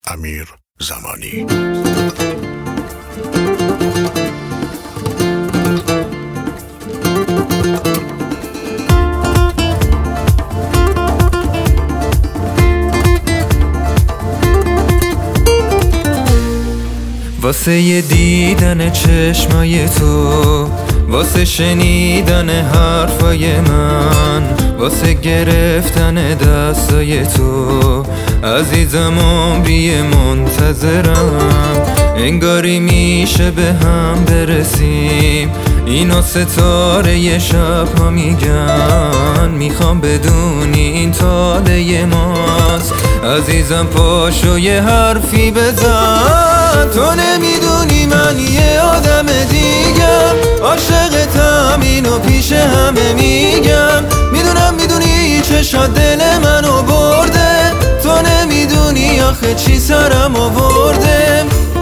امیر زمانی. واسه یه دیدن چشمای تو، واسه شنیدن حرفای من، واسه گرفتن دستای تو، عزیزم عمری منتظرم. انگاری میشه به هم برسیم، اینو ستاره ی شب ها میگن. میخوام بدونی این تاله ماست، عزیزم پاشو یه حرفی بزن. تو نمیدونی من یه آدم دیگم، عاشقتم اینو پیش همه میگم. میدونی چشات دل منو برده، تو نمیدونی آخه چی سرم آورده.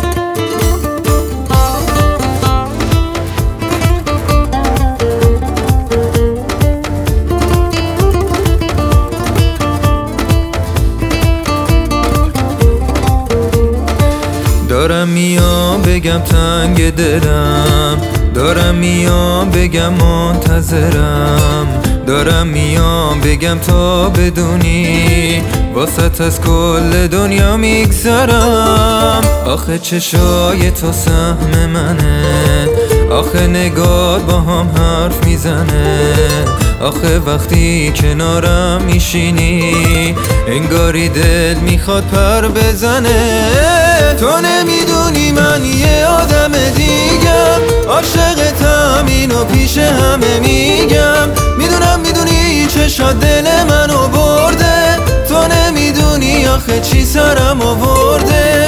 دارم میام بگم تنگ دلم، دارم میام بگم منتظرم، دارم میام بگم تا بدونی واسط از کل دنیا میگذرم. آخه چشای تو سهم منه، آخه نگات با هم حرف میزنه، آخه وقتی کنارم میشینی انگاری دل میخواد پر بزنه. تو نمیدونی من یه آدم دیگم، عاشقتم اینو پیش همه میگم. میدونی چشات دل منو برده، تو نمیدونی آخه چی سرم آورده.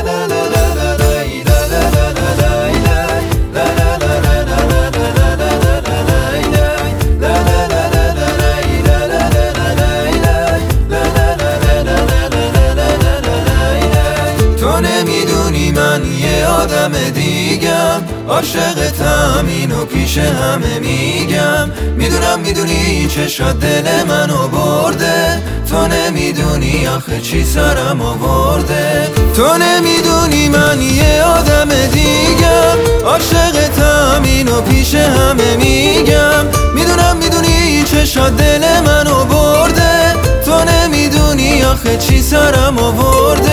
نمیدونی من یه آدم دیگم، عاشقتم اینو پیش همه میگم. میدونی چشات دل منو برده، تو نمیدونی آخه چی سرم آورده. تو نمیدونی من یه آدم دیگم، عاشقتم اینو پیش همه میگم. میدونی چشات دل منو برده، تو نمیدونی آخه چی سرم آورده.